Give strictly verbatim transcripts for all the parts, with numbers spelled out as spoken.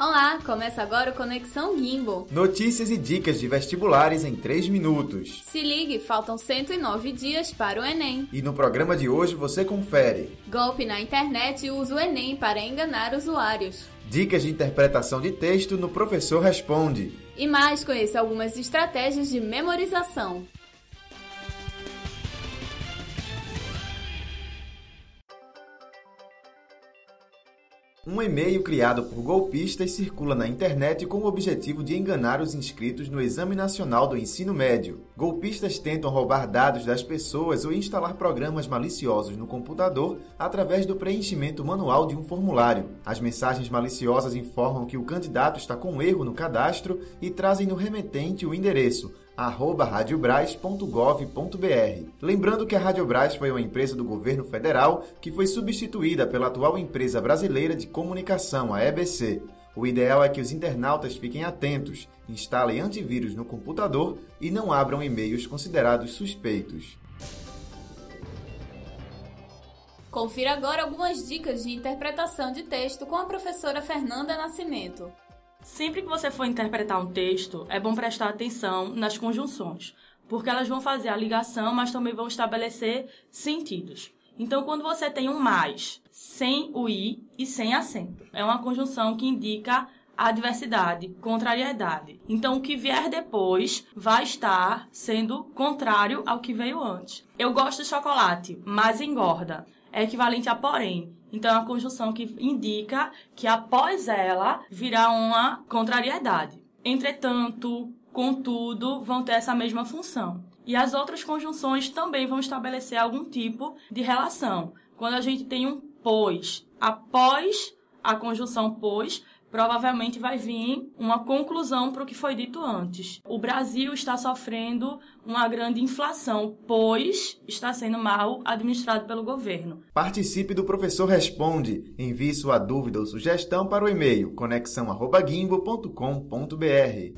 Olá, começa agora o Conexão Gimbo. Notícias e dicas de vestibulares em três minutos. Se ligue, faltam cento e nove dias para o Enem. E no programa de hoje você confere: golpe na internet usa o Enem para enganar usuários. Dicas de interpretação de texto no Professor Responde. E mais, conheça algumas estratégias de memorização. Um e-mail criado por golpistas circula na internet com o objetivo de enganar os inscritos no Exame Nacional do Ensino Médio. Golpistas tentam roubar dados das pessoas ou instalar programas maliciosos no computador através do preenchimento manual de um formulário. As mensagens maliciosas informam que o candidato está com erro no cadastro e trazem no remetente o endereço arroba radiobras ponto gov ponto br. Lembrando que a Radiobras foi uma empresa do governo federal que foi substituída pela atual empresa brasileira de comunicação, a E B C. O ideal é que os internautas fiquem atentos, instalem antivírus no computador e não abram e-mails considerados suspeitos. Confira agora algumas dicas de interpretação de texto com a professora Fernanda Nascimento. Sempre que você for interpretar um texto, é bom prestar atenção nas conjunções, porque elas vão fazer a ligação, mas também vão estabelecer sentidos. Então, quando você tem um mais, sem o i e sem acento, é uma conjunção que indica adversidade, contrariedade. Então, o que vier depois vai estar sendo contrário ao que veio antes. Eu gosto de chocolate, mas engorda. É equivalente a porém. Então, é uma conjunção que indica que após ela virá uma contrariedade. Entretanto, contudo, vão ter essa mesma função. E as outras conjunções também vão estabelecer algum tipo de relação. Quando a gente tem um pois, após a conjunção pois, provavelmente vai vir uma conclusão para o que foi dito antes. O Brasil está sofrendo uma grande inflação, pois está sendo mal administrado pelo governo. Participe do Professor Responde. Envie sua dúvida ou sugestão para o e-mail conexão arroba gimbo ponto com ponto br.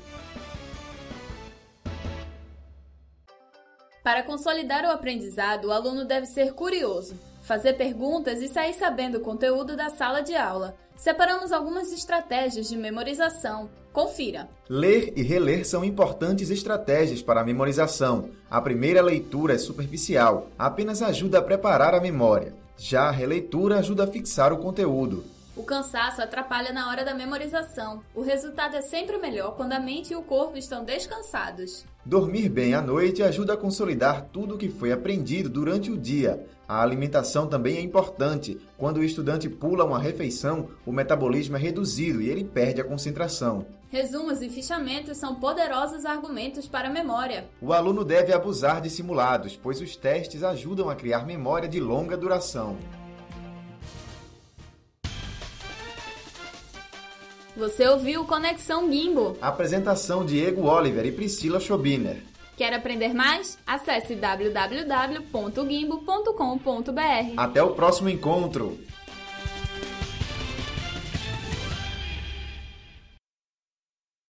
Para consolidar o aprendizado, o aluno deve ser curioso, fazer perguntas e sair sabendo o conteúdo da sala de aula. Separamos algumas estratégias de memorização. Confira. Ler e reler são importantes estratégias para a memorização. A primeira leitura é superficial, apenas ajuda a preparar a memória. Já a releitura ajuda a fixar o conteúdo. O cansaço atrapalha na hora da memorização. O resultado é sempre melhor quando a mente e o corpo estão descansados. Dormir bem à noite ajuda a consolidar tudo o que foi aprendido durante o dia. A alimentação também é importante. Quando o estudante pula uma refeição, o metabolismo é reduzido e ele perde a concentração. Resumos e fichamentos são poderosos argumentos para a memória. O aluno deve abusar de simulados, pois os testes ajudam a criar memória de longa duração. Você ouviu o Conexão Gimbo. Apresentação Diego Oliver e Priscila Schobiner. Quer aprender mais? Acesse w w w ponto gimbo ponto com ponto br. Até o próximo encontro!